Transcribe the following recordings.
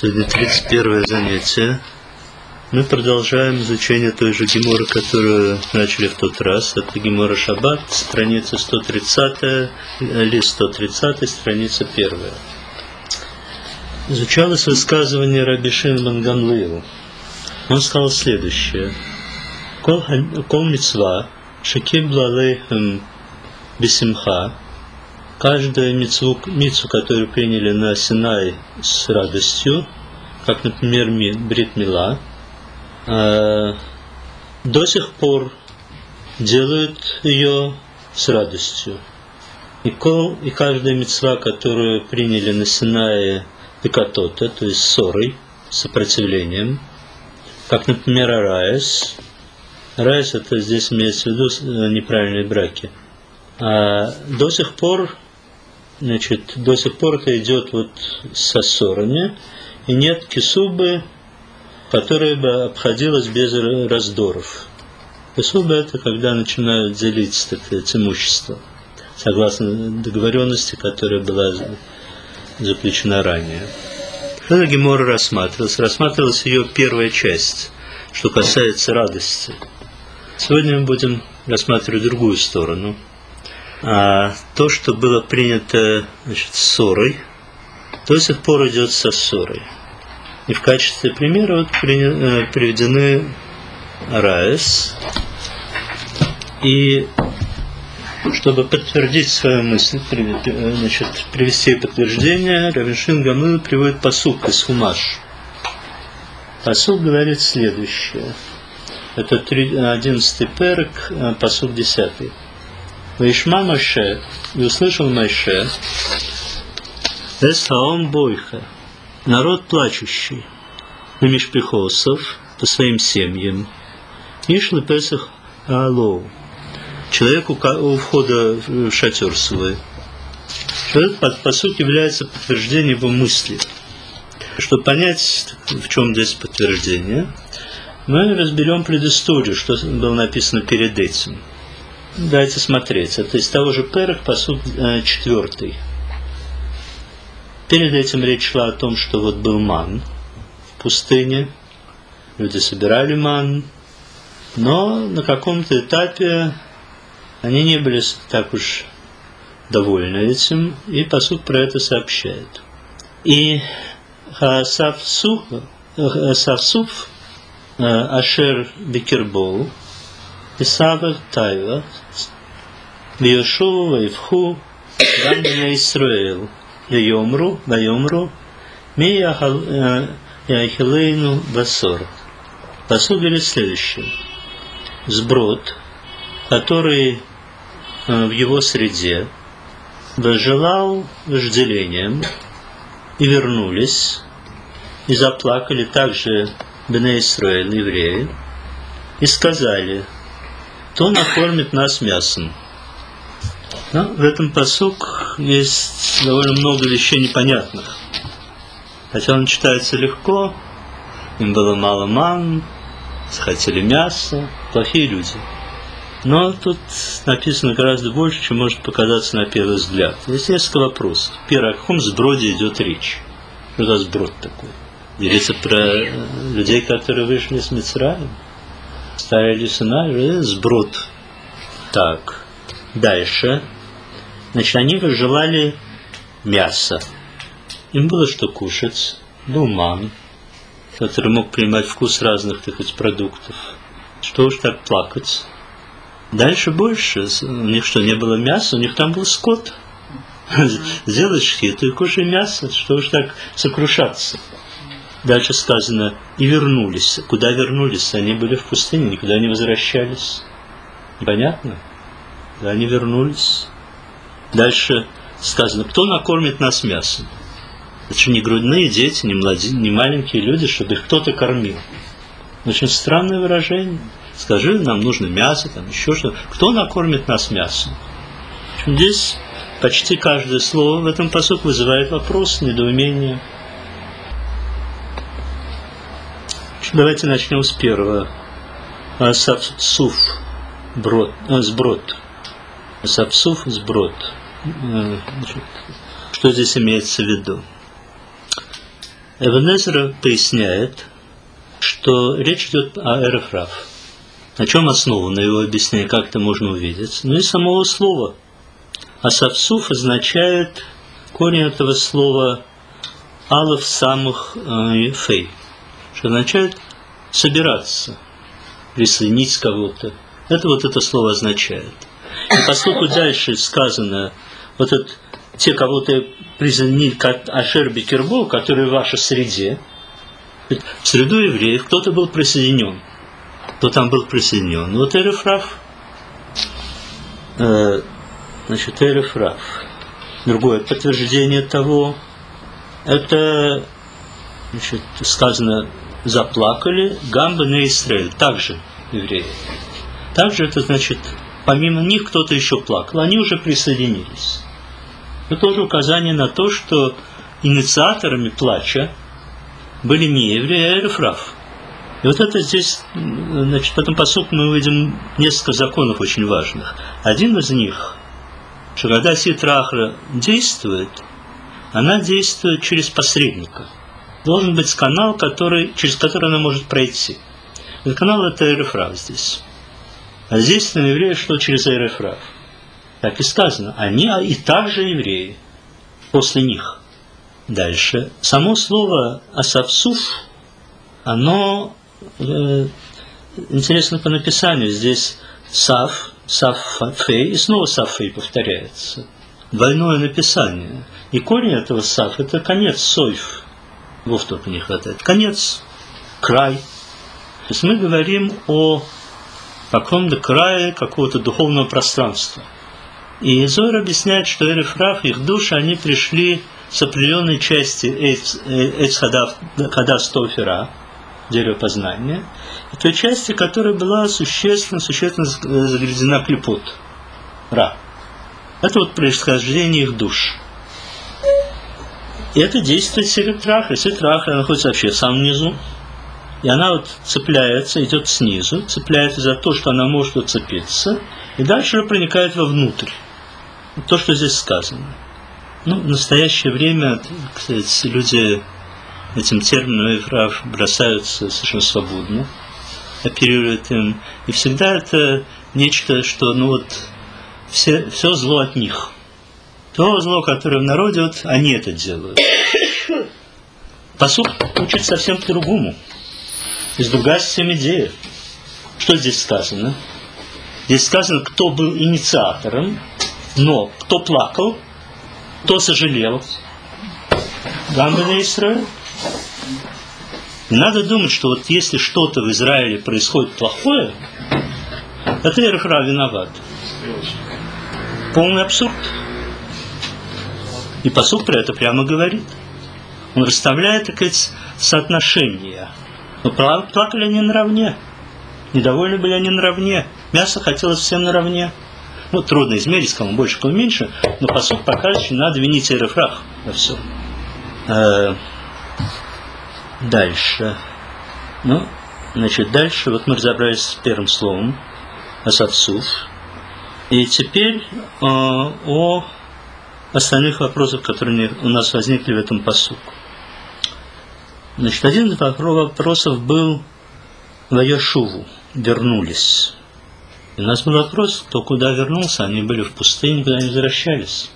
Сегодня 31 занятие. Мы продолжаем изучение той же геморы, которую начали в тот раз. Это гемора Шаббат, страница 130, лист 130, страница 1. Изучалось высказывание Раби Шимон бен Гамлиэля. Он сказал следующее. Кол мицва шекибла алейхем бисимха. Каждую мицву, которую приняли на Синай с радостью, как, например, Брит Мила, до сих пор делают ее с радостью. И каждая мицва, которую приняли на Синае пикатота, то есть ссорой, сопротивлением, как, например, Араес. Араес — это здесь имеется в виду неправильные браки. До сих пор это идет вот со ссорами, и нет кисубы, которая бы обходилась без раздоров. Кисуба — это когда начинают делить имущество, согласно договоренности, которая была заключена ранее. Эта гемора рассматривалась ее первая часть, что касается радости. Сегодня мы будем рассматривать другую сторону. То, что было принято, ссорой, до сих пор идет со ссорой. И в качестве примера приведены Араес. И чтобы подтвердить свою мысль, привести подтверждение, Раби Шимон бен Гамлиэль приводит пасук из Хумаш. Пасук говорит следующее. Это 11-й перек, пасук 10. Ваишма Моше, и услышал Моше, Эсхаом Бойха, народ плачущий, на мишпихосов, по своим семьям, Ишлы Песах Аалоу, человеку у входа в шатер свой. Этот пасук является подтверждением его мысли. Чтобы понять, в чем здесь подтверждение, мы разберем предысторию, что было написано перед этим. Давайте смотреть. Это из того же перек, пасук 4. Перед этим речь шла о том, что вот был ман в пустыне, люди собирали ман, но на каком-то этапе они не были так уж довольны этим, и пасук про это сообщает. И Хасавсуф Ашер Бекербол Исава Тайва Виошува Ваивху Гамбина Исраэл Вайомру Ми Яхилейну Басор. Пасук говорит следующее. Сброд, который в его среде возжелал вожделением, и вернулись, и заплакали также Бней Исраэль, евреи, и сказали: кто накормит нас мясом? Но в этом пасук есть довольно много вещей непонятных. Хотя он читается легко, им было мало ман, захотели мяса, плохие люди. Но тут написано гораздо больше, чем может показаться на первый взгляд. Есть несколько вопросов. Первый, о каком сброде идет речь? Что за сброд такой? Говорится про людей, которые вышли с Мицраим, ставили Синай, сброд. Так, дальше. Значит, они желали мяса. Им было что кушать. Был ман, который мог принимать вкус разных продуктов. Что уж так плакать. Дальше больше. У них что, не было мяса? У них там был скот. Сделай шхиту и кушай мясо. Что уж так сокрушаться. Дальше сказано, и вернулись. Куда вернулись? Они были в пустыне, никуда не возвращались. Понятно? Да, они вернулись. Дальше сказано, кто накормит нас мясом? Это же не грудные дети, не маленькие люди, чтобы их кто-то кормил. Очень странное выражение. Скажи, нам нужно мясо, там еще что-то. Кто накормит нас мясом? Здесь почти каждое слово в этом пасуке вызывает вопрос, недоумение. Давайте начнем с первого. Сапсуф сброд. Сапсуф сброд. Что здесь имеется в виду? Эбен Эзра поясняет, что речь идет о эрев рав. На чем основано его объяснение, как это можно увидеть? Ну и самого слова. Асавсуф означает, корень этого слова алеф самых фей, что означает собираться, присоединить кого-то. Это вот это слово означает. И поскольку дальше сказано, вот это, те, кого ты присоединил, как Ашер Бекербо, которые в вашей среде, в среду евреев кто-то был присоединен. Кто там был присоединен? Вот эрев рав. Значит, эрев рав. Другое подтверждение того, это, значит, сказано, заплакали Гамба на Израиль, также евреи. Также это значит, помимо них кто-то еще плакал, они уже присоединились. Это тоже указание на то, что инициаторами плача были не евреи, а эрев рав. И вот это здесь, значит, в этом пасуке мы увидим несколько законов очень важных. Один из них, что когда ситра ахра действует, она действует через посредника. Должен быть канал, через который она может пройти. Этот канал – это эрев рав здесь. А здесь на евреи что через эрев рав. Так и сказано. Они и также евреи после них. Дальше. Само слово асавсуф, оно интересно по написанию. Здесь сав, фей, и снова сав фей повторяется. Двойное написание. И корень этого сав – это конец, сойф. Вов только не хватает. Конец, край. То есть мы говорим о каком-то крае какого-то духовного пространства. И Зоар объясняет, что эрев рав, их души, они пришли с определенной части эйц хадас тофера, дерево познания, и той части, которая была существенно загрязнена клипот, ра. Это вот происхождение их душ. И это действует ситра-ахра. Ситра-ахра находится вообще в самом низу. И она вот цепляется, идет снизу, цепляется за то, что она может уцепиться, и дальше проникает вовнутрь. То, что здесь сказано. Ну, в настоящее время, кстати, люди этим термином эрев бросаются совершенно свободно, оперируют им. И всегда это нечто, что, ну вот, все зло от них. То зло, которое в народе, вот, они это делают. Пасук учит совсем по-другому. Есть другая система идеи. Что здесь сказано? Здесь сказано, кто был инициатором, но кто плакал, кто сожалел. Гамба на Израиль. Не надо думать, что вот если что-то в Израиле происходит плохое, это эрев рав виноват. Полный абсурд. И пасук про это прямо говорит. Он расставляет, так сказать, соотношения. Но плакали они наравне. Недовольны были они наравне. Мясо хотелось всем наравне. Ну, трудно измерить, кому больше, кому меньше, но пасук показывает, что надо винить эрев рав во всем. Дальше. Ну, значит, дальше, вот мы разобрались с первым словом, асавсуф. И теперь о остальных вопросах, которые у нас возникли в этом пасуку. Значит, один из вопросов был ваяшуву, вернулись. И у нас был вопрос, кто куда вернулся, они были в пустыне, куда не возвращались.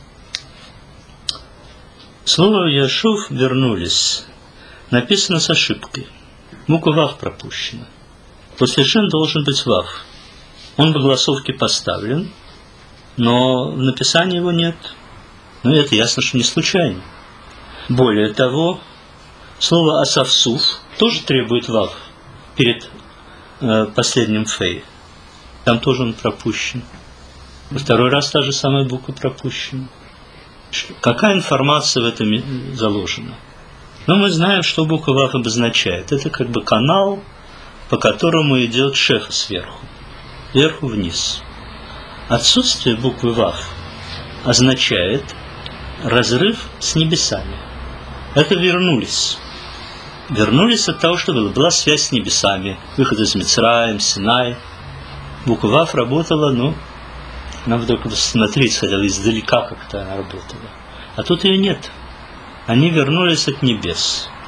Слово «яшув» вернулись написано с ошибкой. Буква «вав» пропущена. После «шин» должен быть «вав». Он в огласовке поставлен, но в написании его нет. Ну, это ясно, что не случайно. Более того, слово «асавсуф» тоже требует «вав» перед последним «фей». Там тоже он пропущен. Во второй раз та же самая буква пропущена. Какая информация в этом заложена? Но мы знаем, что буква «вав» обозначает. Это как бы канал, по которому идет шефа сверху. Вверху вниз. Отсутствие буквы «вав» означает разрыв с небесами. Это вернулись. Вернулись от того, что было. Была связь с небесами. Выход из Мицраим, Синай. Буква «вав» работала, ну, нам вдруг смотреть хотела, издалека как-то она работала. А тут ее нет. Они вернулись от небес.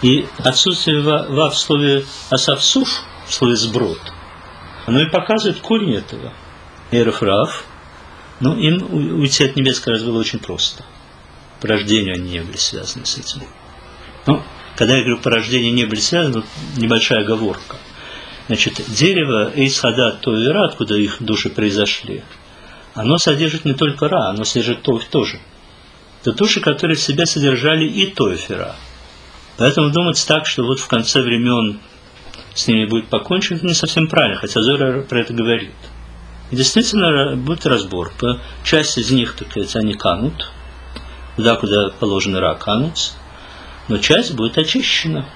И отсутствие вав в слове асавсуф, в слове сброд, оно и показывает корень этого. Эрев рав, ну, им уйти от небес, как раз, было очень просто. По рождению они не были связаны с этим. Ну, когда я говорю по рождению не были связаны, небольшая оговорка. Значит, дерево Эйс-Хадат То-Ира, откуда их души произошли, оно содержит не только Ра, оно содержит Тоф тоже. Это души, которые в себе содержали и Тоф, и Ра. Поэтому думать так, что вот в конце времен с ними будет покончено, это не совсем правильно, хотя Зора про это говорит. И действительно будет разбор. Часть из них, так сказать, они канут, туда, куда положено Ра, канут, но часть будет очищена.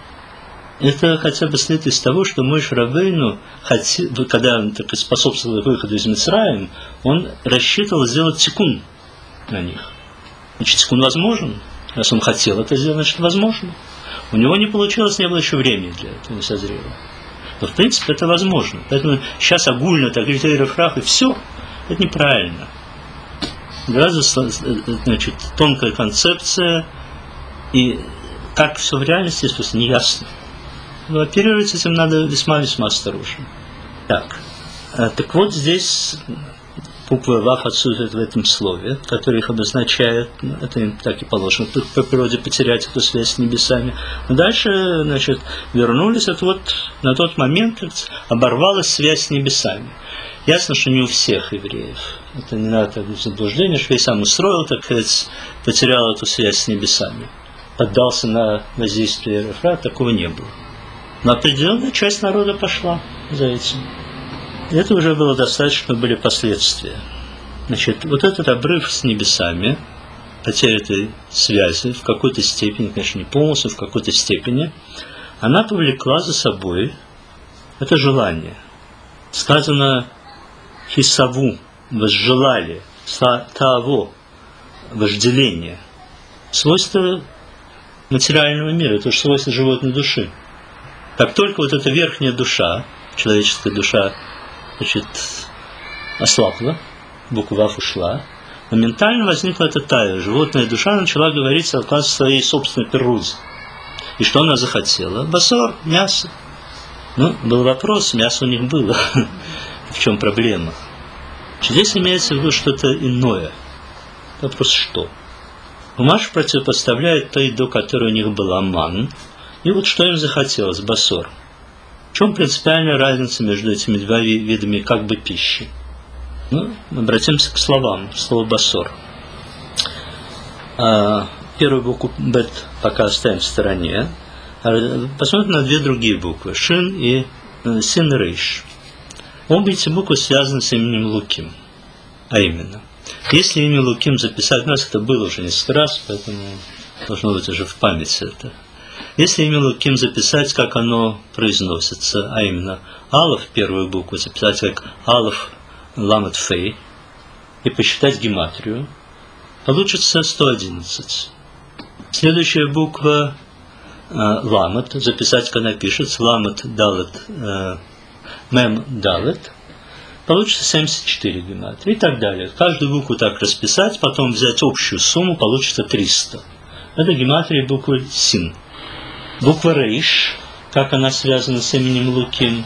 Это хотя бы следует из того, что Моше Рабейну, когда он так способствовал выходу из Мицраим, он рассчитывал сделать тикун на них. Значит, тикун возможен. Раз он хотел это сделать, значит, возможно. У него не получилось, не было еще времени для этого, не созрело. Но, в принципе, это возможно. Поэтому сейчас огульно так говорить Эрев рав и все, это неправильно. Гораздо, значит, тонкая концепция, и как все в реальности, естественно, не ясно. Но оперировать этим надо весьма-весьма осторожно. Так вот здесь буква Вав отсутствует в этом слове, который их обозначает, это им так и положено по природе потерять эту связь с небесами. Но дальше, значит, вернулись, это вот на тот момент оборвалась связь с небесами. Ясно, что не у всех евреев. Это не надо в заблуждение, что я сам устроил, так сказать, потерял эту связь с небесами. Поддался на воздействие Эрев рав, такого не было. Но определенная часть народа пошла за этим. Это уже было достаточно, были последствия. Значит, вот этот обрыв с небесами, потеря этой связи в какой-то степени, конечно, не полностью, в какой-то степени, она повлекла за собой это желание. Сказано «хисаву», возжелали, «таво», вожделение. Свойство материального мира, это же свойство животной души. Как только вот эта верхняя душа, человеческая душа, значит, ослабла, буква Вав ушла, моментально возникла эта тая. Животная душа начала говорить согласно своей собственной природе. И что она захотела? Басор, мясо. Ну, был вопрос, мясо у них было. В чем проблема? Здесь имеется в виду что-то иное. Вопрос что? Умаш противопоставляет той, до которой у них была ман. И вот что им захотелось, басор. В чем принципиальная разница между этими двумя видами как бы пищи? Ну, обратимся к словам. Слово басор. Первую букву бет пока оставим в стороне. Посмотрим на две другие буквы. Шин и син и рейш. Обе эти буквы связаны с именем Луким. А именно, если имя Луким записать, у нас это было уже несколько раз, поэтому должно быть уже в памяти это. Если имя Луким записать, как оно произносится, а именно Алов, первую букву, записать как Алов Ламет Фей, и посчитать гематрию, получится 111. Следующая буква Ламет, записать, как она пишется, Ламет Далет Мем Далет, получится 74 гематрии и так далее. Каждую букву так расписать, потом взять общую сумму, получится 300. Это гематрия буквы Син. Буква Рейш, как она связана с именем Луким,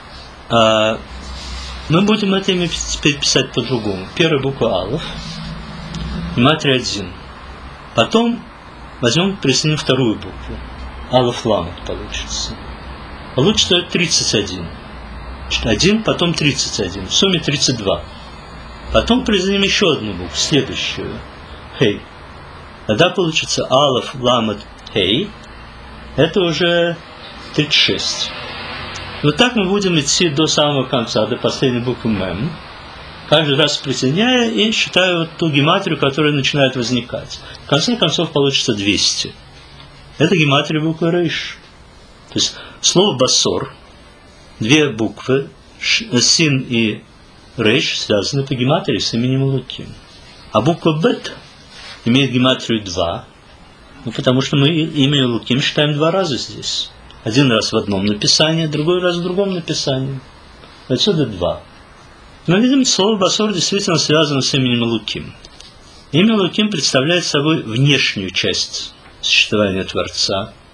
мы будем это имя теперь писать по-другому. Первая буква Алов, гематрия 1. Потом возьмем, присоединим вторую букву. Алов Ламет получится. Получится 31. 1, потом 31. В сумме 32. Потом присоединим еще одну букву, следующую. Хей. Тогда получится Алов Ламет Хей. Это уже 36. Вот так мы будем идти до самого конца, до последней буквы Мем, каждый раз присоединяя и считая вот ту гематрию, которая начинает возникать. В конце концов получится 200. Это гематрия буквы Рейш. То есть слово басор, две буквы, син и рейш, связаны по гематрии с именем Луким. А буква бет имеет гематрию 2, ну, потому что мы имя Луким считаем 2 раза здесь. Один раз в одном написании, другой раз в другом написании. Отсюда 2. Но, видим, слово басор действительно связано с именем Луким. Имя Луким представляет собой внешнюю часть существования Творца.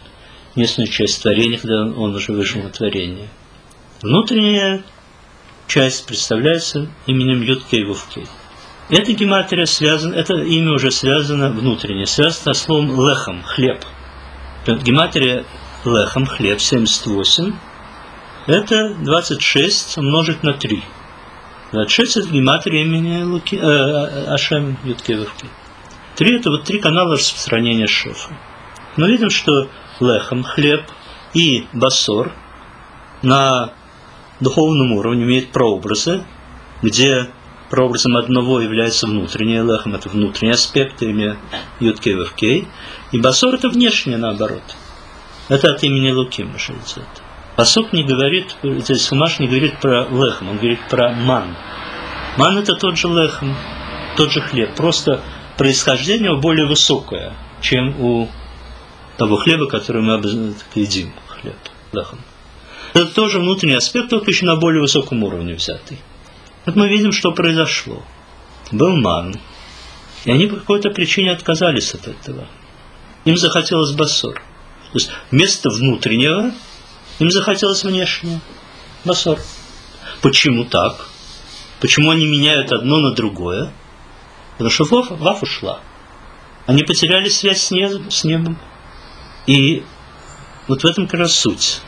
местную часть творения, когда он уже вышел на творение. Внутренняя часть представляется именем Юд-Кей Вов-Кей. Эта гематрия связана, это имя уже связано внутренне, связано со словом лехам, хлеб. Гематрия лехам, хлеб, 78, это 26 умножить на 3. 26 это гематрия имени Ашем Юд-Кей Вов-Кей. 3 это вот 3 канала распространения шефа. Мы видим, что лехам, хлеб и басор на духовном уровне имеют прообразы, где прообразом одного является внутреннее, лехам это внутренний аспект, имя Юд-Кей Вов-Кей, и басор это внешнее наоборот. Это от имени Луким идет. Пасук не говорит, здесь Хумаш не говорит про лехам, он говорит про ман. Ман это тот же лехам, тот же хлеб, просто происхождение более высокое, чем у того хлеба, который мы едим, хлеб, лехам. Это тоже внутренний аспект, только еще на более высоком уровне взятый. Вот мы видим, что произошло. Был ман, и они по какой-то причине отказались от этого. Им захотелось басор. То есть вместо внутреннего им захотелось внешнее. Басор. Почему так? Почему они меняют одно на другое? Потому что Вав ушла. Они потеряли связь с небом. И вот в этом как раз суть.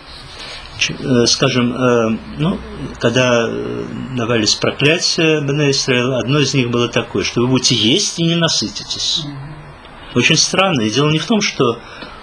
Скажем, когда давались проклятия Бней Исраэль, одно из них было такое, что вы будете есть и не насытитесь. Очень странно. И дело не в том, что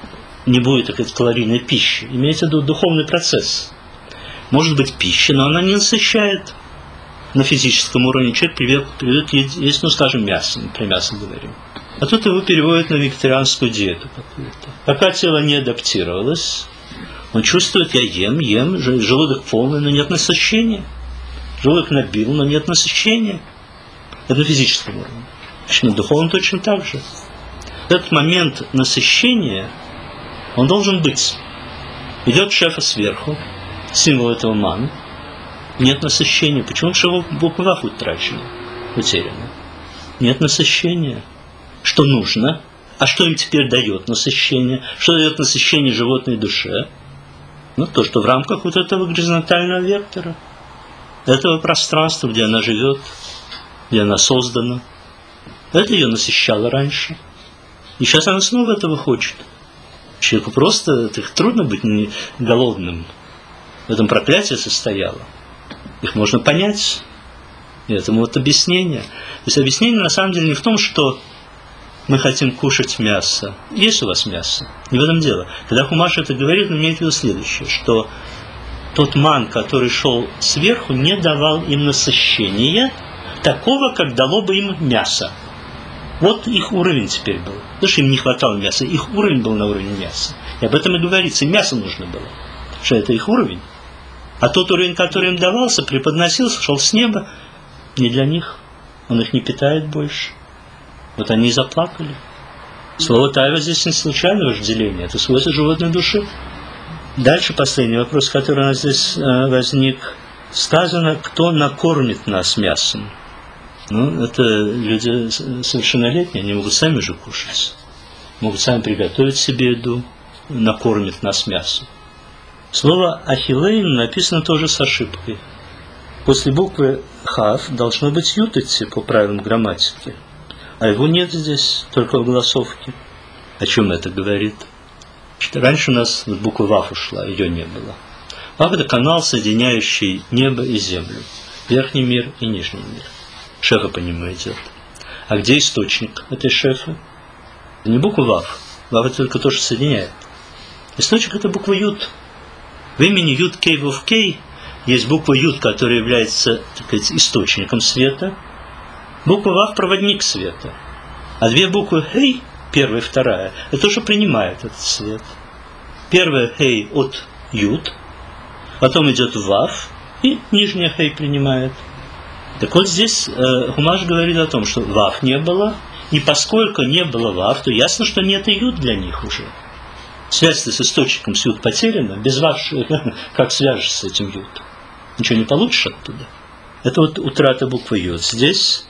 не будет такой калорийной пищи. Имеется в виду духовный процесс. Может быть пища, но она не насыщает на физическом уровне. Человек привык есть, скажем, мясо, например, мясо говорим. А тут его переводят на вегетарианскую диету какую-то. Пока тело не адаптировалось, он чувствует, я ем, желудок полный, но нет насыщения. Желудок набил, но нет насыщения. Это на физическом уровне. На духовном точно так же. Этот момент насыщения, он должен быть. Идет шефа сверху, символ этого ман. Нет насыщения. Почему? Потому что буква Вав утрачена, утеряна. Нет насыщения. Что нужно? А что им теперь дает насыщение? Что дает насыщение животной душе? То, что в рамках вот этого горизонтального вектора, этого пространства, где она живет, где она создана. Это ее насыщало раньше. И сейчас она снова этого хочет. Человеку просто трудно быть не голодным. В этом проклятие состояло. Их можно понять. И этому вот объяснение. То есть объяснение на самом деле не в том, что мы хотим кушать мясо. Есть у вас мясо? Не в этом дело. Когда Хумаш это говорит, он имеет в виду следующее, что тот ман, который шел сверху, не давал им насыщения такого, как дало бы им мясо. Вот их уровень теперь был. Потому что им не хватало мяса. Их уровень был на уровне мяса. И об этом и говорится. Им мясо нужно было. Что это их уровень. А тот уровень, который им давался, преподносился, шел с неба, не для них. Он их не питает больше. Вот они и заплакали. Слово тайва здесь не случайное вожделение. Это свойство животной души. Дальше последний вопрос, который у нас здесь возник. Сказано, кто накормит нас мясом. Это люди совершеннолетние, они могут сами же кушать. Могут сами приготовить себе еду, накормит нас мясом. Слово ахилейн написано тоже с ошибкой. После буквы хав должно быть ют идти по правилам грамматики. А его нет здесь, только в голосовке. О чем это говорит? Раньше у нас буква вав ушла, ее не было. Вав – это канал, соединяющий небо и землю. Верхний мир и нижний мир. Шефа по нему идет. А где источник этой шефы? Это не буква вав. Вав – это только то, что соединяет. Источник – это буква ют. В имени Юд-Кей Вов-Кей есть буква ют, которая является, так сказать, источником света. Буква Вав – проводник света. А две буквы Хей, первая и вторая, это то, что принимает этот свет. Первая Хей от Юд, потом идет Вав, и нижняя Хей принимает. Так вот здесь Хумаш говорит о том, что Вав не было, и поскольку не было Вав, то ясно, что нет и Юд для них уже. Связь-то с источником с Юд потеряна, без Вав как свяжешься с этим Юд? Ничего не получишь оттуда. Это вот утрата буквы Юд здесь.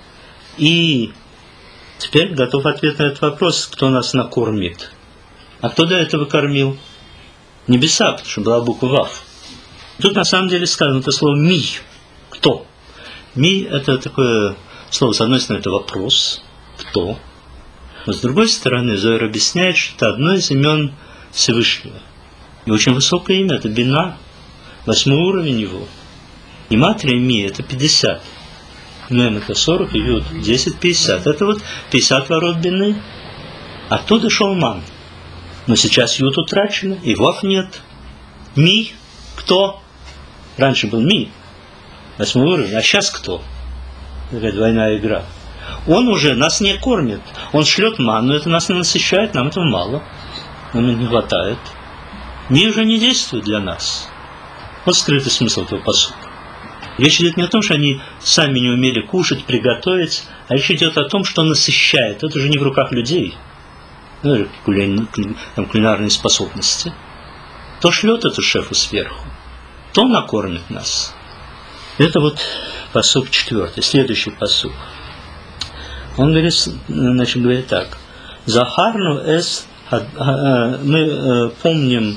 И теперь готов ответ на этот вопрос, кто нас накормит. А кто до этого кормил? небеса, потому что была буква Вав. Тут на самом деле сказано это слово «ми». Кто? «Ми» – это такое слово, с одной стороны, это вопрос «кто?». Но с другой стороны, Зоар объясняет, что это одно из имен Всевышнего. И очень высокое имя – это Бина, 8 уровень его. Гематрия «ми» – это 50. Мем – это 40, и Юд – 10, 50. Это вот 50 ворот Бины. Оттуда шел Ман. Но сейчас Юд утрачено, и Вав нет. Ми – кто? Раньше был Ми, 8 уровень, а сейчас кто? Такая двойная игра. Он уже нас не кормит. Он шлет Ман, но это нас не насыщает, нам этого мало. Нам не хватает. Ми уже не действует для нас. Вот скрытый смысл этого пасука. Речь идет не о том, что они сами не умели кушать, приготовить, а речь идет о том, что насыщает. Это уже не в руках людей. Ну, кулинарные способности. То шлет это шефу сверху, то накормит нас. Это вот пасук 4. Следующий пасук. Он говорит, значит, говорит так. Захарну эс, мы помним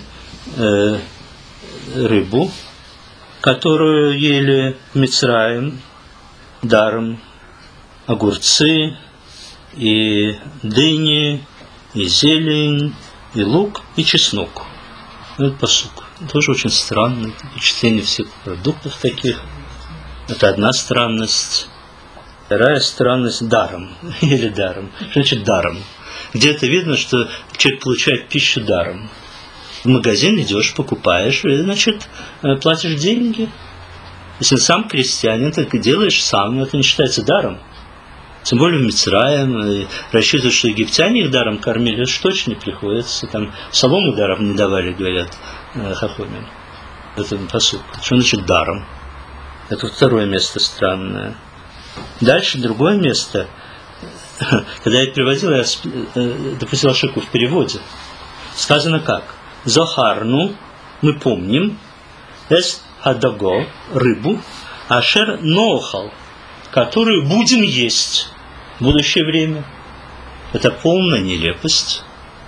рыбу, которую ели в Мицраим даром, огурцы и дыни, и зелень, и лук, и чеснок. Это пасук. Тоже очень странное впечатление всех продуктов таких. Это одна странность. Вторая странность – даром. Или даром. Что значит даром? Где-то видно, что человек получает пищу даром. В магазин идешь, покупаешь, и, значит, платишь деньги. Если сам крестьянин, так и делаешь сам, это не считается даром. Тем более в Мицраим. Рассчитывают, что египтяне их даром кормили, это точно не приходится. Там солому даром не давали, говорят хахомим. Это пасук. Что значит даром? Это второе место странное. Дальше другое место. Когда я переводил, я допустил ошибку в переводе. Сказано как? Захарну, мы помним, эс хадаго, рыбу, ашер ноохал, которую будем есть в будущее время. Это полная нелепость.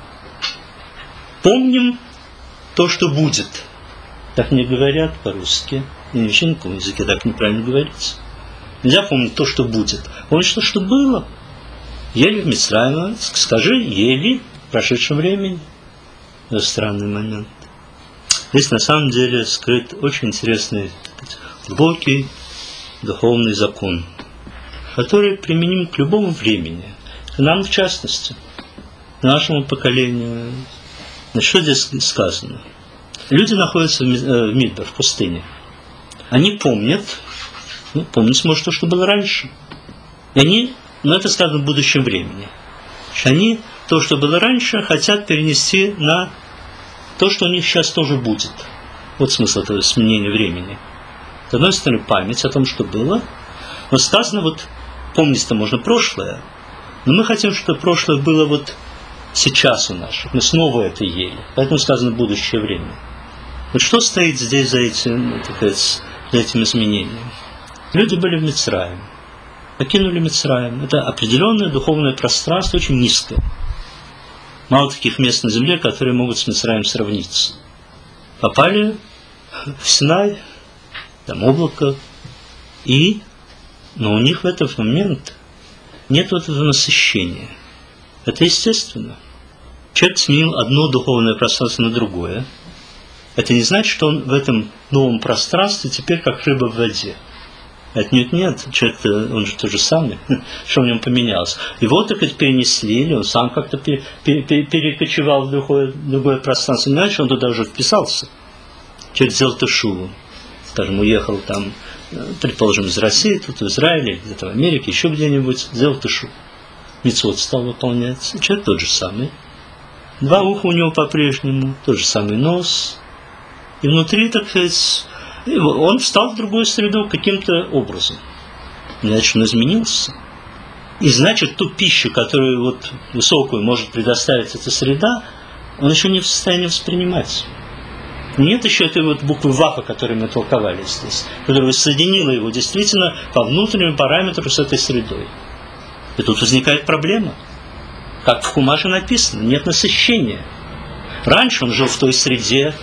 Помним то, что будет. Так не говорят по-русски. И вообще на каком языке так неправильно говорится. Нельзя помнить то, что будет. Помнить то, что было. Ели в Мицраиме, скажи, ели в прошедшем времени. Это странный момент. Здесь на самом деле скрыт очень интересный, глубокий духовный закон, который применим к любому времени, к нам в частности, к нашему поколению. Что здесь сказано? Люди находятся в Мидбар, в пустыне. Они помнят, помнить может то, что было раньше. И они, но это сказано в будущем времени. Они то, что было раньше, хотят перенести на то, что у них сейчас тоже будет. Вот смысл этого сменения времени. С одной стороны, память о том, что было. Но сказано, вот, помнить-то можно прошлое, но мы хотим, чтобы прошлое было вот сейчас у наших. Мы снова это ели. Поэтому сказано будущее время. Вот что стоит здесь за этим, так сказать, за этим изменением? Люди были в Мицраиме. Покинули Мицраим. Это определенное духовное пространство, очень низкое. Мало таких мест на земле, которые могут с Мицраим сравниться. Попали в Синай, там облако, но у них в этот момент нет вот этого насыщения. Это естественно. Человек сменил одно духовное пространство на другое. Это не значит, что он в этом новом пространстве теперь как рыба в воде. Отнюдь нет. Человек, он же тот же самый. Что в нем поменялось? Его так и перенесли, или он сам как-то перекочевал в другое пространство. Не значит, он туда уже вписался. Человек сделал тешуву. Скажем, уехал там, предположим, из России, тут в Израиле, где-то в Америке, еще где-нибудь, сделал тешуву. Мицвот стал выполнять. Человек тот же самый. 2 уха у него по-прежнему, тот же самый нос. И внутри, так сказать, он встал в другую среду каким-то образом. Значит, он изменился. И значит, ту пищу, которую вот высокую может предоставить эта среда, он еще не в состоянии воспринимать. Нет еще этой вот буквы Вафа, которую мы толковали здесь, которая соединила его действительно по внутреннему параметру с этой средой. И тут возникает проблема. Как в Хумаше написано, нет насыщения. Раньше он жил в той среде,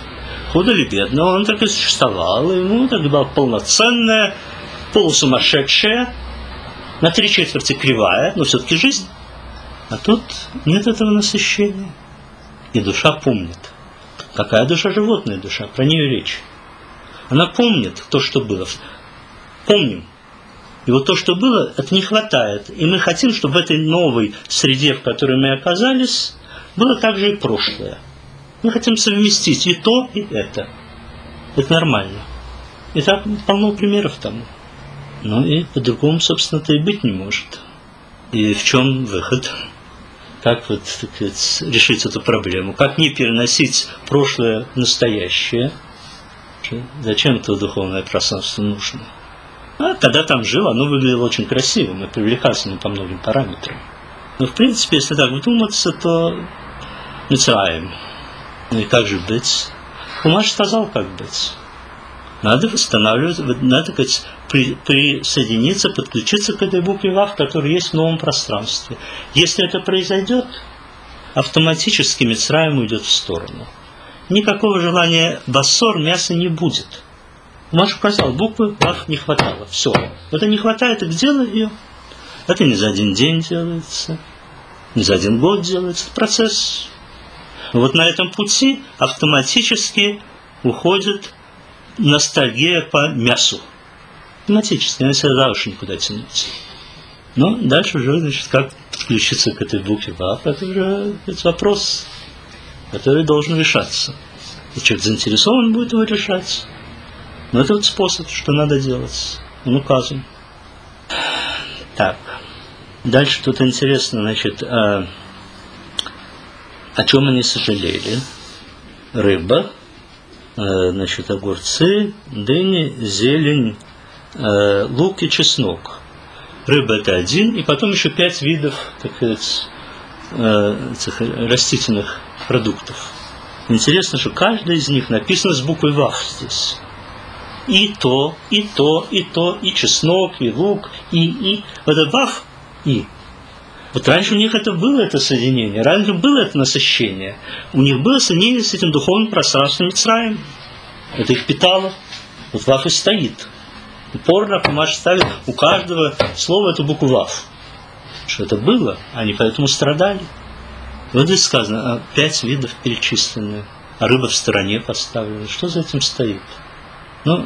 худо или бедно, он так и существовал, и ему так была полноценная, полусумасшедшая, на 3/4 кривая, но все-таки жизнь. А тут нет этого насыщения. И душа помнит. Какая душа? Животная душа, про нее речь. Она помнит то, что было. Помним. И вот то, что было, это не хватает. И мы хотим, чтобы в этой новой среде, в которой мы оказались, было также и прошлое. Мы хотим совместить и то, и это. Это нормально. И так полно примеров тому. Ну и по-другому, собственно-то, и быть не может. И в чем выход? Как вот, так сказать, решить эту проблему? Как не переносить прошлое в настоящее? Зачем это духовное пространство нужно? А когда там жил, оно выглядело очень красивым и привлекательным по многим параметрам. Но, в принципе, если так вдуматься, то Мицраим. Ну и как же быть? Хумаш сказал, как быть. Надо восстанавливать, надо, так сказать, присоединиться, подключиться к этой букве Вав, которая есть в новом пространстве. Если это произойдет, автоматически Мицраим уйдет в сторону. Никакого желания басор, мяса не будет. Хумаш сказал, буквы Вав не хватало. Все. Это не хватает, так делай ее. Это не за один день делается, не за один год делается. Это процесс. Вот на этом пути автоматически уходит ностальгия по мясу. Автоматически, она всегда уж никуда тянуть. Но дальше уже, значит, как подключиться к этой букве Вав, это уже вопрос, который должен решаться. И человек заинтересован будет его решать. Но это вот способ, что надо делать. Он указан. Так. Дальше тут интересно, значит, о чем они сожалели. Рыба, значит, огурцы, дыни, зелень, лук и чеснок. Рыба это один, и потом еще 5 видов, так сказать, этих растительных продуктов. Интересно, что каждая из них написана с буквой Вав здесь. И то, и то, и то, и чеснок, и лук, и. Вот это Вав, и. Вот раньше у них это было, это соединение, раньше было это насыщение. У них было соединение с этим духовным пространством Мицраим. Это их питало. Вот Вав и стоит. Упорно Хумаш ставит у каждого слова эту букву Вав. Что это было, они поэтому страдали. Вот здесь сказано, 5 видов перечислены, а рыба в стороне поставлена. Что за этим стоит? Ну,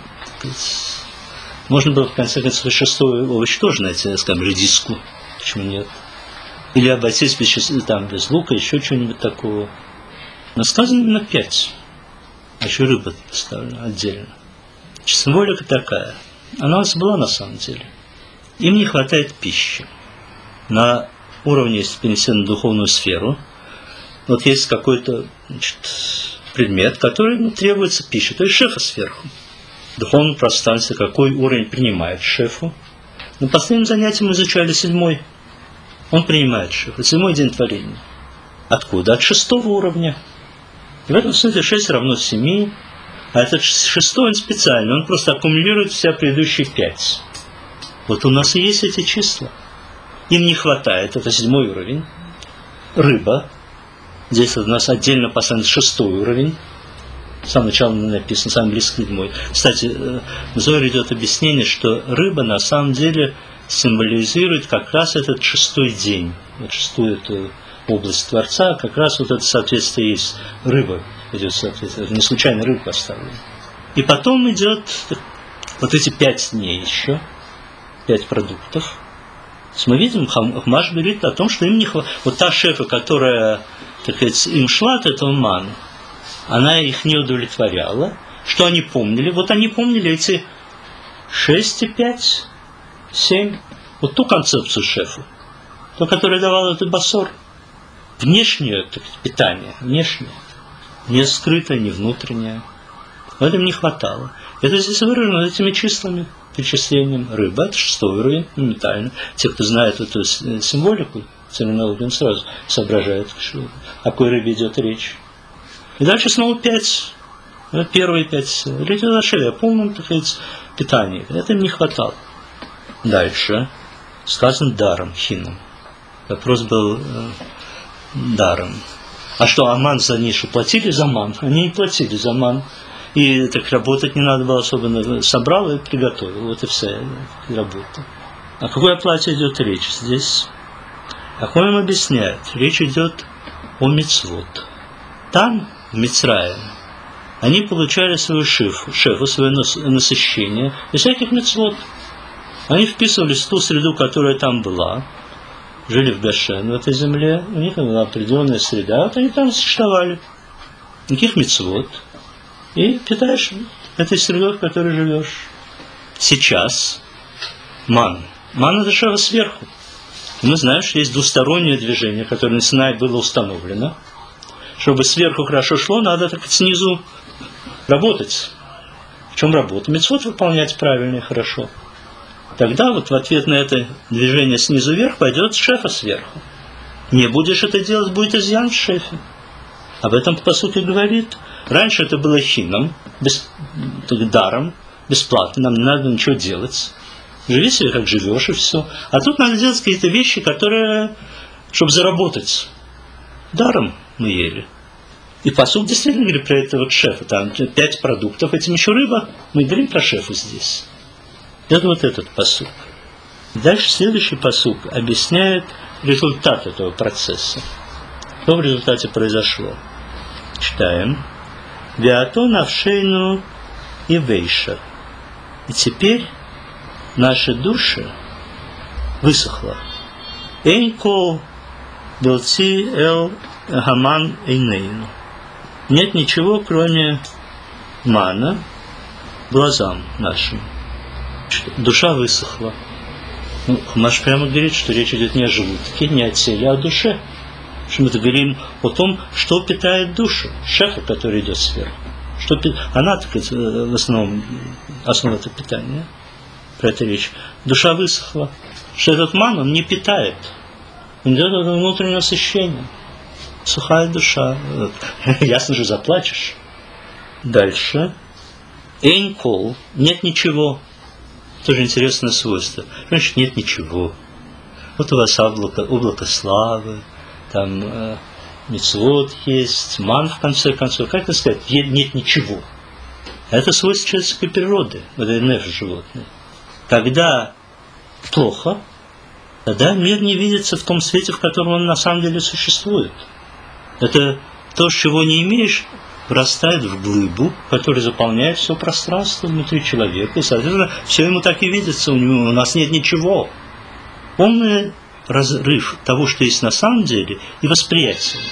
можно было в конце концов 6-й овощ тоже найти, скажем, редиску. Почему нет? Или обойтись без лука, еще чего-нибудь такого. Но сказано именно 5. А еще рыба поставлена отдельно. Символика такая. Она у нас была на самом деле. Им не хватает пищи. На уровне, если перенести на духовную сферу, вот есть какой-то, значит, предмет, который требуется пищи, то есть шефа сверху. В духовном пространстве какой уровень принимает шефу. На последнем занятии мы изучали 7-й. Он принимает шефа. 7-й день творения. Откуда? От 6-го уровня. И в этом смысле 6 равно 7. А этот 6-й он специальный. Он просто аккумулирует все предыдущие 5. Вот у нас и есть эти числа. Им не хватает. Это 7-й уровень. Рыба. Здесь у нас отдельно поставлен 6-й уровень. С самого начала написано, самый близкий к 7-й. Кстати, в Зоаре идет объяснение, что рыба на самом деле символизирует как раз этот 6-й день. Вот 6-ю эту область Творца, как раз вот это соответствие есть. Рыба идет соответствие. Не случайно рыба поставлена. И потом идет вот эти 5 дней еще. 5 продуктов. Мы видим, Хумаш говорит о том, что им не хватает. Вот та шефа, которая, так сказать, им шла от этого ману, она их не удовлетворяла. Что они помнили? Вот они помнили эти 6 и 5, 7. Вот ту концепцию шефа. То, которое давало этот басор. Внешнее питание. Внешнее. Не скрытое, не внутреннее. В этом не хватало. Это здесь выражено этими числами, перечислением. Рыба, это 6-й уровень, моментально. Те, кто знает эту символику, терминологию, он сразу соображает, о какой рыбе идет речь. И дальше снова 5. Первые 5. Речь о полном, так сказать, питании. Это им не хватало. Дальше сказано даром, хином. Вопрос был даром. А что, Аман за нишу платили за ман? Они не платили за ман. И так работать не надо было особенно. Собрал и приготовил. Вот и вся работа. О какой оплате идет речь здесь? Ахроnim объясняет. Речь идет о мицвот. Там, в Мицрае, они получали свою шефу, свое насыщение из всяких мицвот. Они вписывались в ту среду, которая там была. Жили в Гошен, в этой земле. У них была определенная среда. Вот они там существовали. Никаких мицвот. И питаешь этой средой, в которой живешь. Сейчас ман. Ман – это шева сверху. И мы знаем, что есть двустороннее движение, которое на Синае было установлено. Чтобы сверху хорошо шло, надо так снизу работать. В чем работа? Мицвот выполнять правильно и хорошо. Тогда вот в ответ на это движение снизу вверх пойдет шефа сверху. Не будешь это делать, будет изъян в шефе. Об этом пасук и говорит. Раньше это было хином, даром, бесплатно, нам не надо ничего делать. Живи себе, как живешь, и все. А тут надо делать какие-то вещи, которые, чтобы заработать. Даром мы ели. И пасук действительно говорит про этого шефа. Там 5 продуктов, этим еще рыба. Мы говорим про шефа здесь. Это вот этот пасук. Дальше следующий пасук объясняет результат этого процесса. Что в результате произошло? Читаем. Веато навшейну и вейша. И теперь наши души высохла. Эйнко белци эл гаман эйнейну. Нет ничего, кроме мана глазам нашим. Душа высохла. Хумаш прямо говорит, что речь идет не о желудке, не о теле, а о душе. Что мы говорим о том, что питает душу. Шефа, который идет сверху. Она так, в основном основа этого питания. Про это речь. Душа высохла. Что этот ман, он не питает. Он идет от внутреннего насыщения. Сухая душа. Ясно же, заплачешь. Дальше. Эйнкол. Нет ничего. Тоже интересное свойство. Значит, нет ничего. Вот у вас облако славы, там мицвот есть, ман в конце концов. Как это сказать? Нет ничего. Это свойство человеческой природы, это энергия животное. Когда плохо, тогда мир не видится в том свете, в котором он на самом деле существует. Это то, чего не имеешь, вырастает в глыбу, которая заполняет все пространство внутри человека. И, соответственно, все ему так и видится. У нас нет ничего. Полный разрыв того, что есть на самом деле, и восприятие.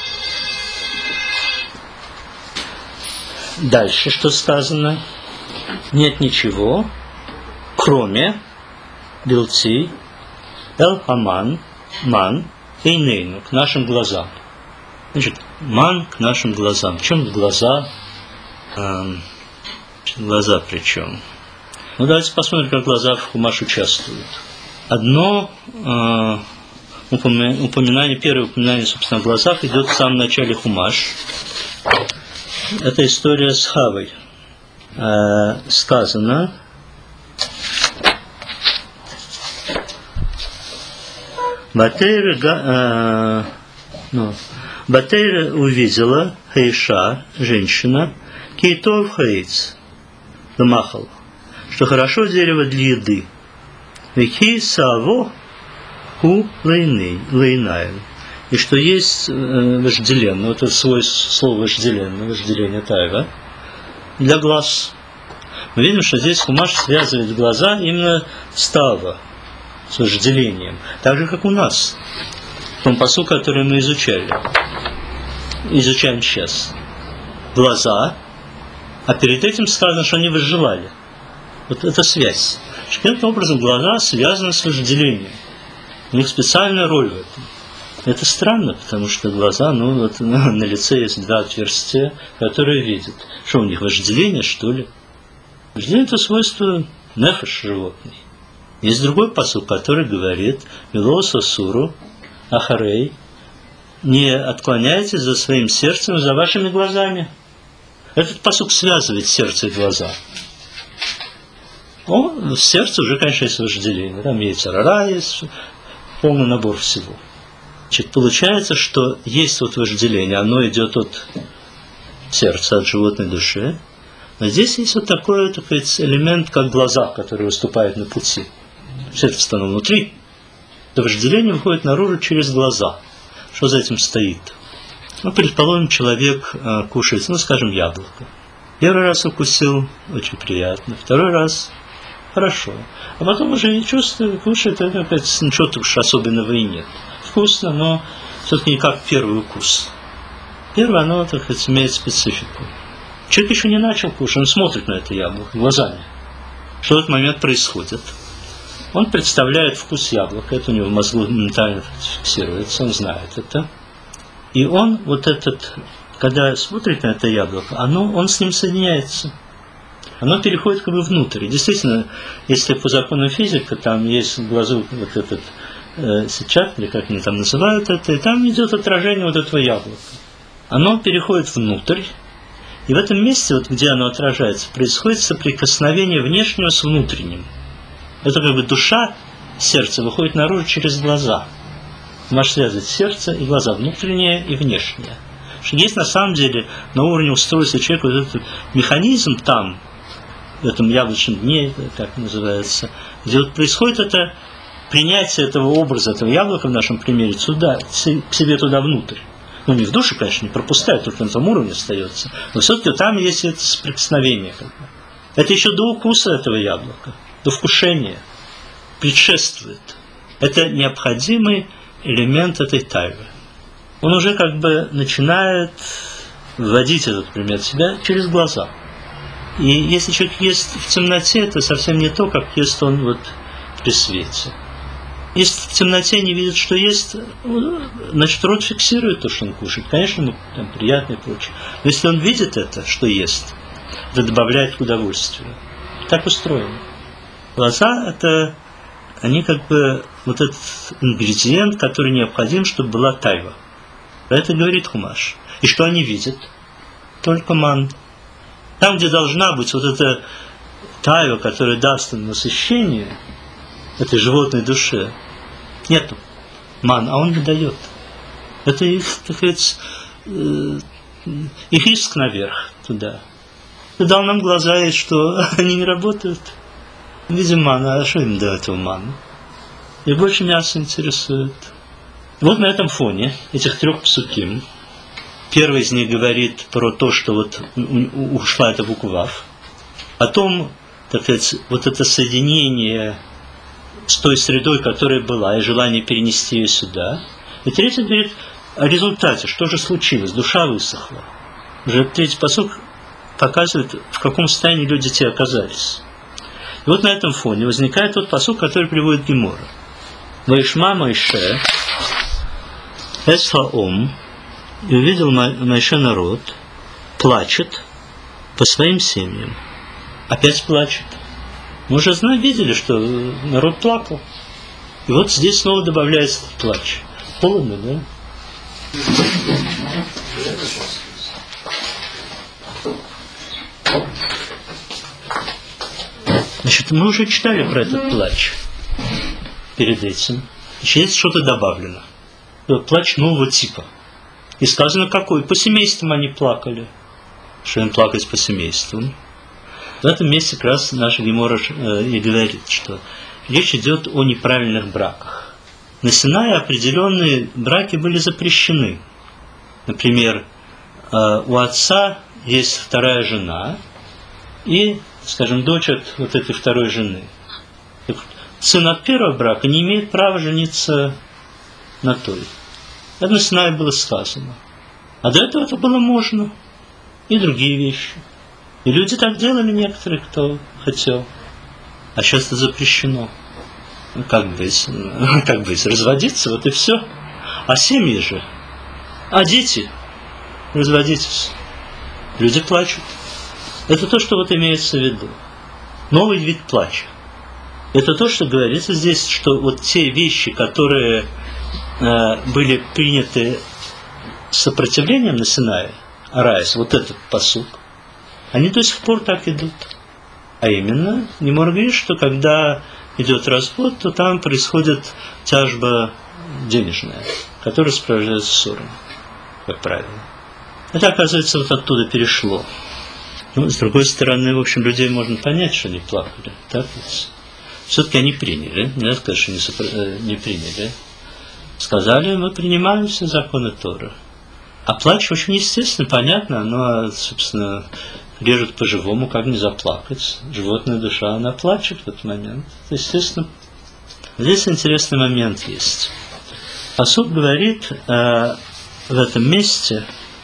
Дальше что сказано? Нет ничего, кроме белци, эл-хаман, ман, эйнейну, к нашим глазам. Значит, ман к нашим глазам. В чем глаза? Глаза причем? Ну, давайте посмотрим, как глаза в Хумаш участвуют. Одно упоминание, первое упоминание, собственно, о глазах идет в самом начале Хумаш. Это история с Хавой. Сказано, Батейра увидела Хаиша, женщина, Кейтов Хаиц, Дамахал, что хорошо дерево для еды. Веки Саво Ку Лейнаем. И что есть вожделенно, вот это свое слово вожделение тайва, для глаз. Мы видим, что здесь Хумаш связывает глаза именно с тава, с вожделением. Так же, как у нас. В том пасу, который мы изучаем сейчас. Глаза, а перед этим сказано, что они возжелали. Вот это связь. Каким-то образом глаза связаны с вожделением. У них специальная роль в этом. Это странно, потому что глаза, вот на лице есть 2 отверстия, которые видят. Что у них, вожделение, что ли? Вожделение – это свойство нефеш животных. Есть другой пасук, который говорит «Велоса суру ахарей» не отклоняйтесь за своим сердцем и за вашими глазами. Этот пасук связывает сердце и глаза. В сердце уже, конечно, есть вожделение. Там есть рара, есть полный набор всего. Значит, получается, что есть вот вожделение, оно идет от сердца, от животной души. Но здесь есть вот такой, так сказать, элемент, как глаза, который выступает на пути. Сердце оно внутри, то вожделение выходит наружу через глаза. Что за этим стоит? Ну, предположим, человек кушает, ну, скажем, яблоко. Первый раз укусил, очень приятно. Второй раз хорошо. А потом уже не чувствует, кушает, это опять ничего уж особенного и нет. Вкусно, но все-таки не как первый укус. Первое, оно, так сказать, имеет специфику. Человек еще не начал кушать, он смотрит на это яблоко глазами. Что в этот момент происходит? Он представляет вкус яблока, это у него в мозгу моментально фиксируется, он знает это. И он вот этот, когда смотрит на это яблоко, он с ним соединяется. Оно переходит как бы внутрь. И действительно, если по закону физики, там есть в глазу вот этот сетчатка, или как они там называют это, и там идет отражение вот этого яблока. Оно переходит внутрь, и в этом месте, вот где оно отражается, происходит соприкосновение внешнего с внутренним. Это как бы душа, сердце выходит наружу через глаза. Маш связывает сердце и глаза, внутреннее и внешнее. Что есть на самом деле на уровне устройства человека вот этот механизм там, в этом яблочном дне, как называется, где вот происходит это принятие этого образа, этого яблока в нашем примере, сюда, к себе туда внутрь. Ну, не в душе, конечно, не пропускает, только на том уровне остается. Но все-таки там есть это соприкосновение. Это еще до укуса этого яблока, до вкушения предшествует. Это необходимый элемент этой тайвы. Он уже как бы начинает вводить этот предмет в себя через глаза. И если человек ест в темноте, это совсем не то, как ест он вот при свете. Если в темноте не видит, что ест, значит, рот фиксирует то, что он кушает. Конечно, ему там приятно и прочее. Но если он видит это, что ест, это добавляет к удовольствию. Так устроено. Глаза – они как бы вот этот ингредиент, который необходим, чтобы была тайва. Про это говорит Хумаш. И что они видят? Только ман. Там, где должна быть вот эта тайва, которая даст им насыщение этой животной душе, нету ман, а он не дает. Это их, так сказать, их иск наверх туда. Ты дал нам глаза, и что они не работают. Видим ману, а что им до этого ману? И больше мясо интересует. Вот на этом фоне этих трех псуким, первый из них говорит про то, что вот ушла эта буква Вав. Потом, так сказать, вот это соединение с той средой, которая была, и желание перенести ее сюда. И третий говорит о результате, что же случилось, душа высохла. Уже третий пасук показывает, в каком состоянии люди те оказались. И вот на этом фоне возникает тот пасук, который приводит Гемора. Ваишма Моше Эсфаом, и увидел Моше народ, плачет по своим семьям. Опять плачет. Мы уже видели, что народ плакал. И вот здесь снова добавляется плач. Холодно, да? Значит, мы уже читали про этот плач перед этим. Значит, есть что-то добавлено. Плач нового типа. И сказано, какой? По семействам они плакали. Что им плакать по семействам? В этом месте как раз наш Гемора и говорит, что речь идет о неправильных браках. На Синае определенные браки были запрещены. Например, у отца есть вторая жена и, скажем, дочь от вот этой второй жены. Сын от первого брака не имеет права жениться на той. Это на Синае было сказано. А до этого это было можно. И другие вещи. И люди так делали некоторые, кто хотел. А сейчас это запрещено. Ну, как быть? Разводиться, вот и все. А семьи же? А дети? Разводитесь. Люди плачут. Это то, что вот имеется в виду. Новый вид плача. Это то, что говорится здесь, что вот те вещи, которые были приняты с сопротивлением на Синае, Арайс, вот этот пасук, они до сих пор так идут. А именно, Гемора говорит, что когда идет развод, то там происходит тяжба денежная, которые сопровождают ссоры, как правило. Это, оказывается, вот оттуда перешло. Ну, с другой стороны, в общем, людей можно понять, что они плакали. Так ведь? Все-таки они приняли. Не надо сказать, что не приняли. Сказали, мы принимаем все законы Торы. А плач очень естественно, понятно. Оно, собственно, режет по-живому, как не заплакать. Животная душа, она плачет в этот момент. Естественно. Здесь интересный момент есть. Пасук говорит в этом месте,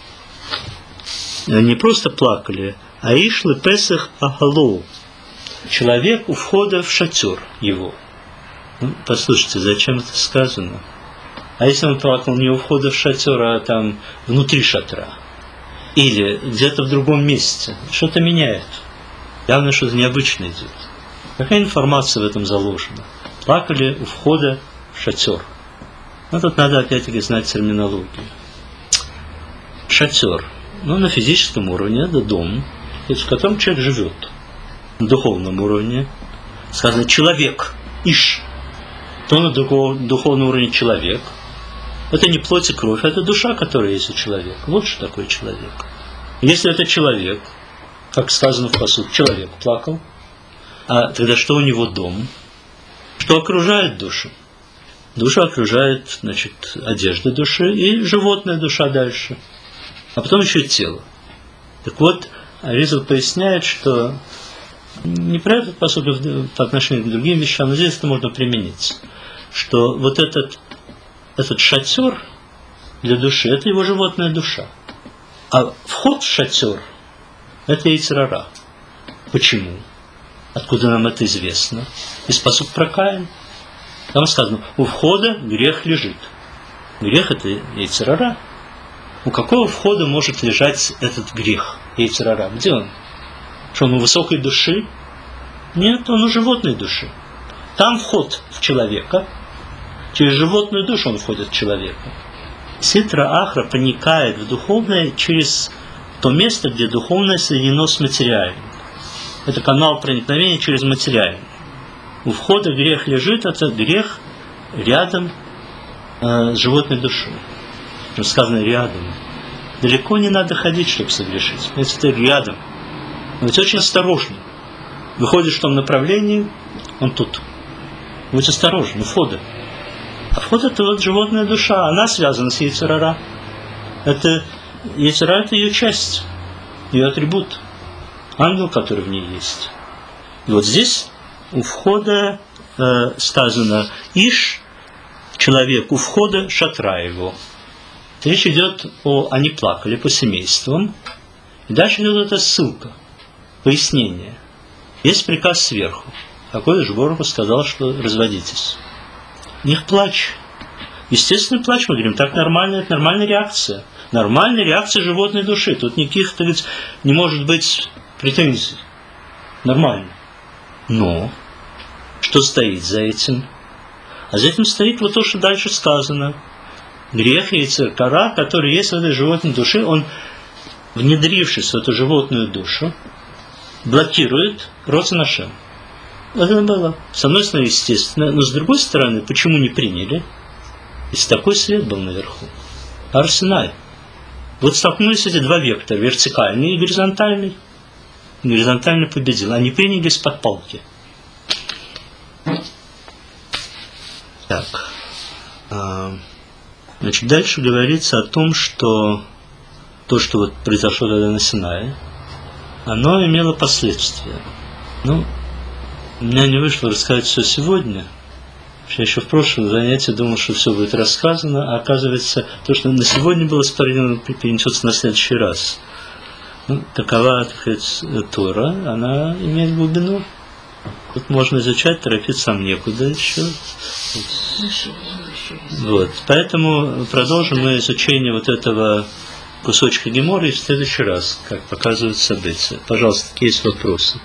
не просто плакали, а ишлы песах ахалу. Человек у входа в шатер его. Ну, послушайте, зачем это сказано? А если он плакал не у входа в шатер, а там внутри шатра? Или где-то в другом месте? Что-то меняет. Явно что-то необычное идет. Какая информация в этом заложена? Плакали у входа в шатер. Но тут надо опять-таки знать терминологию. Шатер. Ну, на физическом уровне это дом, в котором человек живет. На духовном уровне сказано человек, иш. То на духовном уровне человек. Это не плоть и кровь, это душа, которая есть у человека. Вот что такое человек. Если это человек, как сказано в пасуке, человек плакал, а тогда что у него дом? Что окружает душу? Душу окружает, значит, одежда души и животная душа дальше. А потом еще тело. Так вот, Аризал поясняет, что не про этот пасук по отношению к другим вещам, но здесь это можно применить. Что вот этот шатер для души, это его животная душа. А вход в шатер – это йецер ара. Почему? Откуда нам это известно? Из пасук про Каин. Там сказано, у входа грех лежит. Грех – это йецер ара. У какого входа может лежать этот грех, йецер ара? Где он? Что он у высокой души? Нет, он у животной души. Там вход в человека. Через животную душу он входит в человека. Ситра Ахра проникает в духовное через то место, где духовное соединено с материальным. Это канал проникновения через материальное. У входа грех лежит, это грех рядом с животной душой. Сказано рядом. Далеко не надо ходить, чтобы согрешить. Это рядом. Но ведь очень осторожно. Выходишь в том направлении, он тут. Будь осторожен, у входа. А вход это вот животная душа, она связана с йецер ара. Йецер ара это ее часть, ее атрибут. Ангел, который в ней есть. И вот здесь у входа сказано иш, человек у входа шатра его. Речь идет они плакали по семействам. И дальше идет эта ссылка, пояснение. Есть приказ сверху. Какой же Бороху сказал, что разводитесь. У них плач. Естественный плач, мы говорим, так нормально, это нормальная реакция. Нормальная реакция животной души. Тут никаких, так сказать, не может быть претензий. Нормально. Но что стоит за этим? А за этим стоит вот то, что дальше сказано. Грех йецер ара, который есть в этой животной душе, он, внедрившись в эту животную душу, блокирует роцен Ашем. Вот это было. С одной стороны, естественно, но с другой стороны, почему не приняли? Если такой свет был наверху. Ар Синай. Вот столкнулись эти два вектора, вертикальный и горизонтальный. Горизонтальный победил. Они приняли из-под палки. Так. Значит, дальше говорится о том, что то, что вот произошло тогда на Синае, оно имело последствия. Ну, у меня не вышло рассказать все сегодня. Я еще в прошлом занятии думал, что все будет рассказано, а оказывается, то, что на сегодня было спродано, перенесется на следующий раз. Ну, такова, так сказать, Тора, она имеет глубину. Тут можно изучать, торопиться нам некуда еще. Вот. Поэтому продолжим мы изучение вот этого кусочка Геморы в следующий раз, как показывают события. Пожалуйста, какие есть вопросы?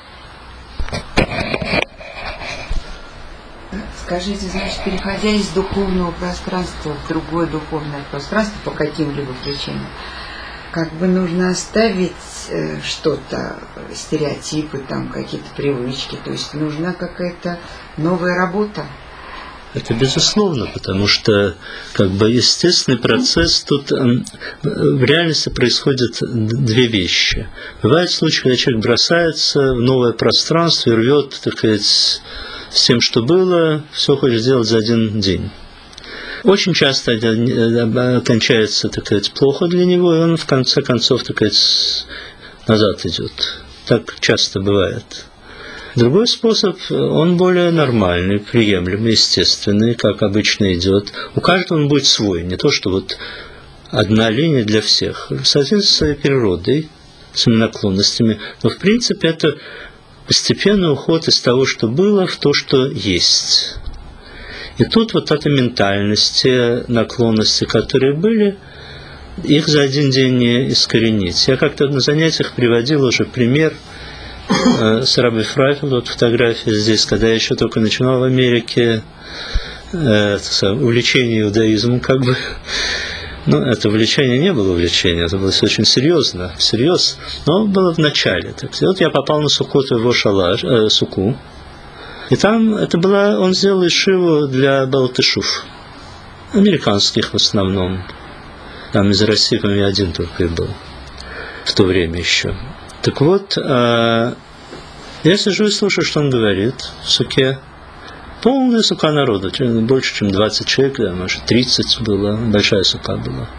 Скажите, значит, переходя из духовного пространства в другое духовное пространство по каким-либо причинам, как бы нужно оставить что-то, стереотипы, там какие-то привычки, то есть нужна какая-то новая работа. Это безусловно, потому что как бы естественный процесс тут в реальности происходят две вещи. Бывает случай, когда человек бросается в новое пространство и рвет, так сказать, с тем, что было, все хочет сделать за один день. Очень часто это кончается, так сказать, плохо для него, и он в конце концов, так сказать, назад идет. Так часто бывает. Другой способ, он более нормальный, приемлемый, естественный, как обычно идет. У каждого он будет свой, не то, что вот одна линия для всех. В соответствии с своей природой, своими наклонностями. Но, в принципе, это постепенный уход из того, что было, в то, что есть. И тут вот эта ментальность, те наклонности, которые были, их за один день не искоренить. Я как-то на занятиях приводил уже пример с Рабби Фрайфелд, вот фотография здесь, когда я еще только начинал в Америке увлечение иудаизмом, как бы. Ну, это увлечение не было увлечением, это было все очень серьезно, всерьез, но было в начале. Так, вот я попал на Суккот, в его шалаш, суку, и там это была, он сделал ишиву для Балтышув, американских в основном. Там из России, по-моему, один только и был в то время еще. Так вот, я сижу и слушаю, что он говорит в суке. Полная сука народу, больше, чем 20 человек, да, может, 30 было, большая сука была.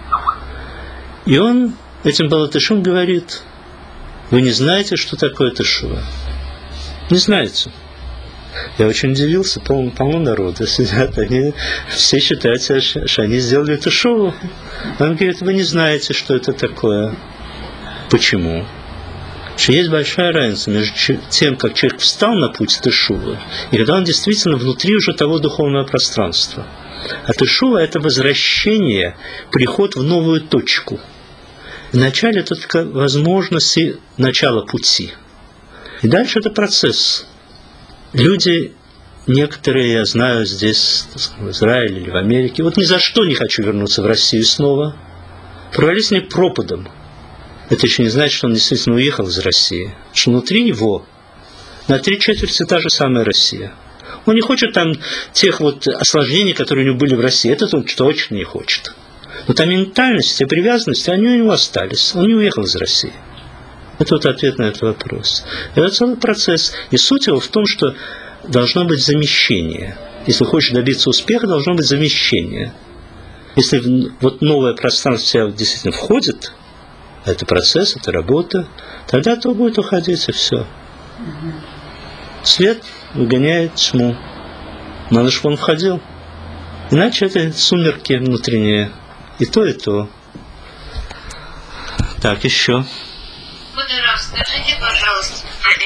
И он этим балатышом говорит: вы не знаете, что такое тешува? Не знаете. Я очень удивился, полно народа сидят, они все считают, что они сделали тешуву. Он говорит: вы не знаете, что это такое. Почему? Что есть большая разница между тем, как человек встал на путь тешувы, и когда он действительно внутри уже того духовного пространства. А тешува – это возвращение, приход в новую точку. Вначале это только возможности начала пути. И дальше это процесс. Люди, некоторые, я знаю, здесь, в Израиле или в Америке, вот ни за что не хочу вернуться в Россию снова, провалились мне пропадом. Это еще не значит, что он действительно уехал из России. Что внутри него на 3/4 та же самая Россия. Он не хочет там тех вот осложнений, которые у него были в России. Это он точно не хочет. Но та ментальность, те привязанности, они у него остались. Он не уехал из России. Это вот ответ на этот вопрос. Это целый процесс. И суть его в том, что должно быть замещение. Если хочешь добиться успеха, должно быть замещение. Если вот новое пространство в тебя действительно входит, это процесс, это работа, тогда то будет уходить, и все. Свет выгоняет тьму. Надо, чтобы он входил. Иначе это сумерки внутренние. И то, и то. Так, еще. Скажите, пожалуйста,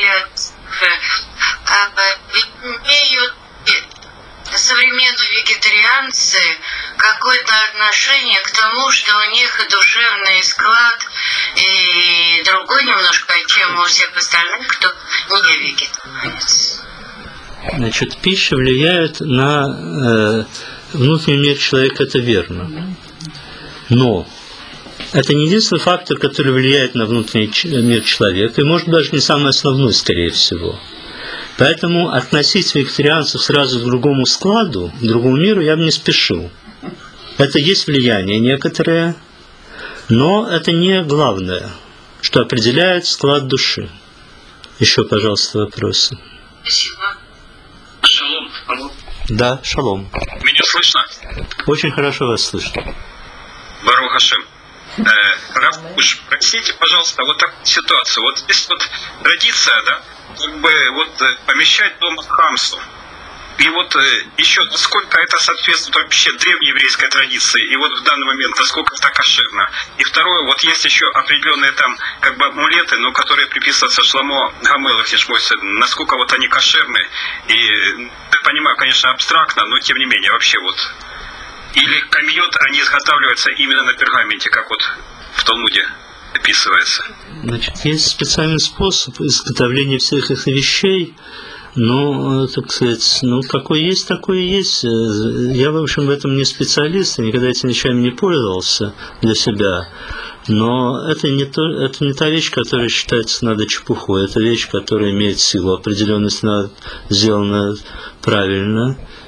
имеют современные вегетарианцы какое-то отношение к тому, что у них и душевный склад, и другой немножко, чем у всех остальных, кто не вегетарианец? Значит, пища влияет на внутренний мир человека, это верно. Но это не единственный фактор, который влияет на внутренний мир человека, и, может, даже не самый основной, скорее всего. Поэтому относить вегетарианцев сразу к другому складу, к другому миру я бы не спешил. Это есть влияние некоторое, но это не главное, что определяет склад души. Еще, пожалуйста, вопросы. Спасибо. Шалом. Да, шалом. Меня слышно? Очень хорошо вас слышно. Барух Хашем. Рав, уж простите, пожалуйста, вот такую ситуацию. Вот здесь вот традиция, да, как бы вот помещать дома хамсу. И вот еще насколько это соответствует вообще древнееврейской традиции, и вот в данный момент насколько это кошерно. И второе, вот есть еще определенные там как бы амулеты, но которые приписываются Шламо Гамелу Хишмойсе, насколько вот они кошерны. И я понимаю, конечно, абстрактно, но тем не менее, вообще вот. Или камьот, они изготавливаются именно на пергаменте, как вот в Талмуде описывается. Значит, есть специальный способ изготовления всех этих вещей, но, так сказать, какой есть, такой и есть. Я, в общем, в этом не специалист, я никогда этими вещами не пользовался для себя. Но это не та вещь, которая считается надо чепухой. Это вещь, которая имеет силу определенную, если она сделана правильно.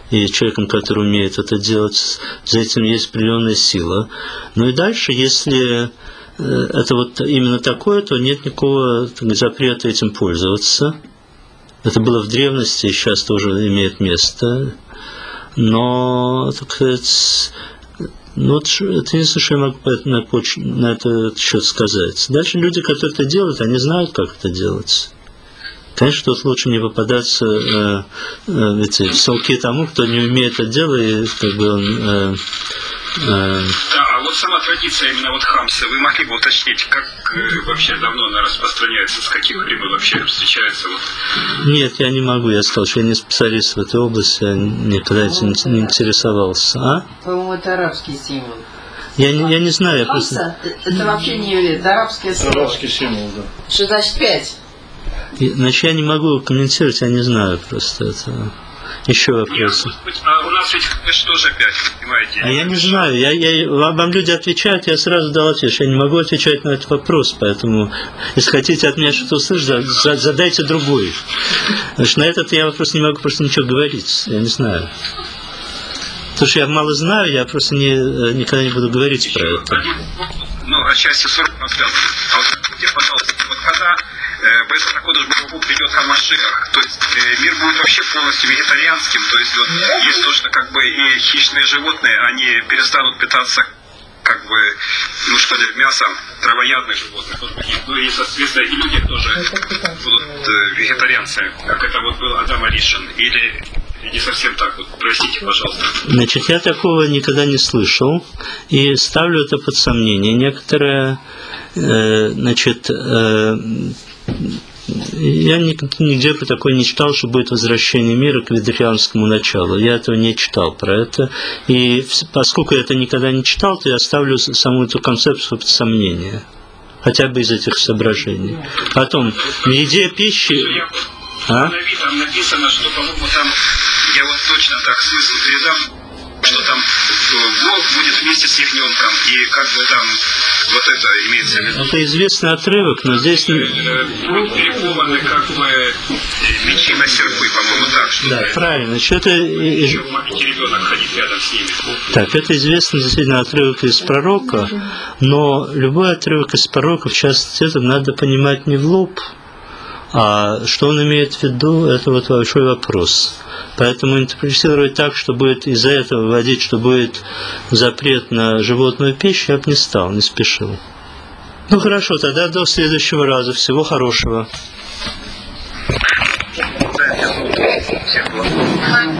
и человеком, который умеет это делать, за этим есть определенная сила. Ну и дальше, если это вот именно такое, то нет никакого запрета этим пользоваться. Это было в древности, и сейчас тоже имеет место. Но, так сказать, ну, это единственное, что я могу на этот счет сказать. Дальше люди, которые это делают, они знают, как это делать. Конечно, тут лучше не попадаться в селки тому, кто не умеет это делать, и как бы он... Да, а вот сама традиция именно вот хамса, вы могли бы уточнить, как вообще давно она распространяется, с каких времен вообще встречается? Вот? Нет, я не могу, я сказал, что я не специалист в этой области, я никогда этим не интересовался. А? По-моему, это арабский символ. Я не знаю, я Хамса, просто... это вообще не еврей, это арабское слово. Арабский символ, да. Что значит 5? Значит, я не могу комментировать, я не знаю просто это. Еще вопросы. А у нас ведь что же опять, понимаете? А я не знаю, вам люди отвечают, я сразу дал ответ, что я не могу отвечать на этот вопрос, поэтому, если хотите от меня что-то услышать, задайте другой. Потому что на этот я вопрос не могу просто ничего говорить, я не знаю. Потому что я мало знаю, я просто никогда не буду говорить про это. Ну, отчасти с уроком связано. А вот скажите, пожалуйста, вот когда Бейт Хакодыш Барух придет Хамашиах, то есть мир будет вообще полностью вегетарианским, то есть вот есть то, что как бы и хищные животные, они перестанут питаться как бы, ну что ли, мясом травоядных животных, ну и, соответственно, и люди тоже будут вегетарианцами, как это вот был Адам Аришин, или не совсем так, вот, простите, пожалуйста. Значит, я такого никогда не слышал, и ставлю это под сомнение. Некоторые, значит, я нигде по такой не читал, что будет возвращение мира к вегетарианскому началу. Я этого не читал про это. И поскольку я это никогда не читал, то я ставлю саму эту концепцию под сомнение. Хотя бы из этих соображений. Потом, в еде пищи... Там написано, что, по-моему, там, я вот точно так смысл передам, что там Бог будет вместе с ягненком, и как бы там вот это имеется в виду. Это известный отрывок, но здесь... Перекованы как бы мечи на серпы, по-моему, так. Что да, правильно. Значит, это... ребенок ходить рядом с ними. Так, это известный действительно отрывок из пророка, но любой отрывок из пророка, в частности, это надо понимать не в лоб. А что он имеет в виду, это вот большой вопрос. Поэтому интерпретировать так, что будет из-за этого вводить, что будет запрет на животную пищу, я бы не стал, не спешил. Ну хорошо, тогда до следующего раза. Всего хорошего.